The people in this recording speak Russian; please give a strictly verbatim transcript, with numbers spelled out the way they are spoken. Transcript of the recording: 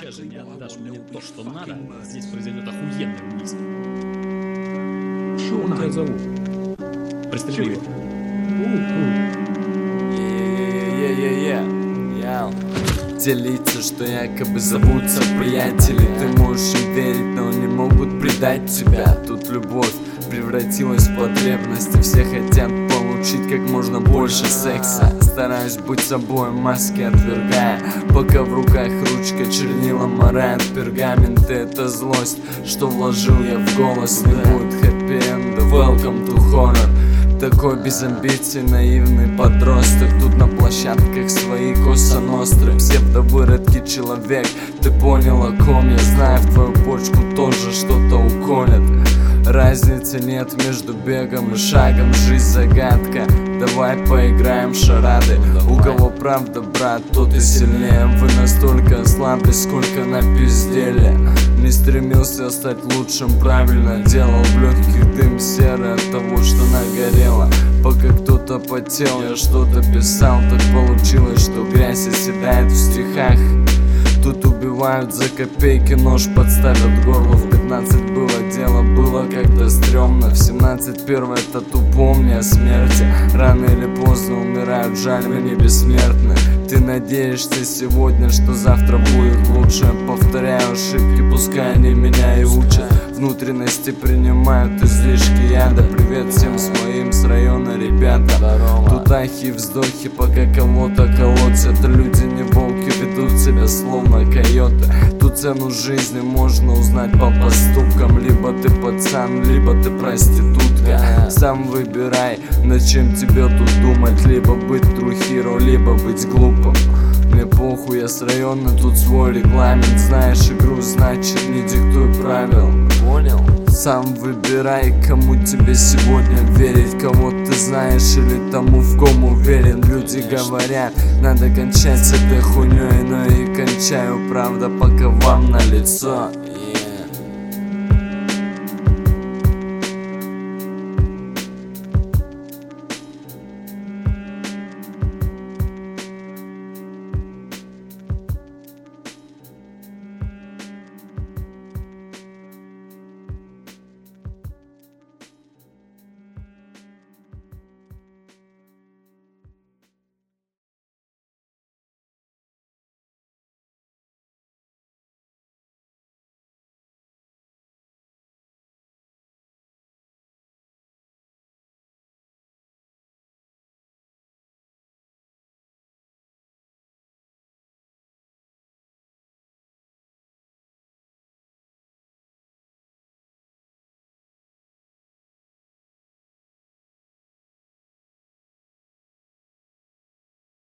даже не отдашь мне то, что надо, здесь произойдет охуенное убийство. Как тебя зовут? Пристрели его. Делиться, что якобы зовутся приятели. Ты можешь им верить, но не могут предать тебя. Тут любовь превратилась в потребность, и все хотят получить как можно больше секса. Стараюсь быть собой, маски отвергая, пока в руках ручка чернила морает пергамент. И это злость, что вложил я в голос. Не будет хэппи-энда, welcome to horror. Такой без амбиций наивный подросток. Тут на площадках свои косоностры, псевдовыродки человек. Ты понял, о ком я? Знаю, в твою почку тоже что-то уколят. Разницы нет между бегом и шагом, жизнь загадка. Давай поиграем в шарады. У кого правда, брат, тот и сильнее. Вы настолько слабы, сколько напиздели. Не стремился стать лучшим, правильно делал. В легких дым серый от того, что нагорело. Пока кто-то потел, я что-то писал. Так получилось, что грязь оседает в стихах. Тут убивают за копейки, нож подставят горло. В пятнадцать было дело, было как-то стрёмно. В семнадцать первое тату, помни о смерти. Рано или поздно умирают, жаль, мы не бессмертны. Ты надеешься сегодня, что завтра будет лучше. Повторяю ошибки, пускай они меня и учат. Внутренности принимают излишки яда. Привет всем своим с района, ребята. Тут ахи и вздохи, пока кого-то колотят. Люди не волки, ведут себя словно койоты. Тут цену жизни можно узнать по поступкам. Либо ты пацан, либо ты проститутка. Сам выбирай, над чем тебе тут думать. Либо быть true hero, либо быть глупым. Мне похуй, я с района, тут свой регламент. Знаешь игру, значит не диктуй правил. Понял? Сам выбирай, кому тебе сегодня верить. Кого ты знаешь или тому, в ком уверен. Люди говорят, надо кончать с этой хуйней, но и кончаю, правда, пока вам на лицо.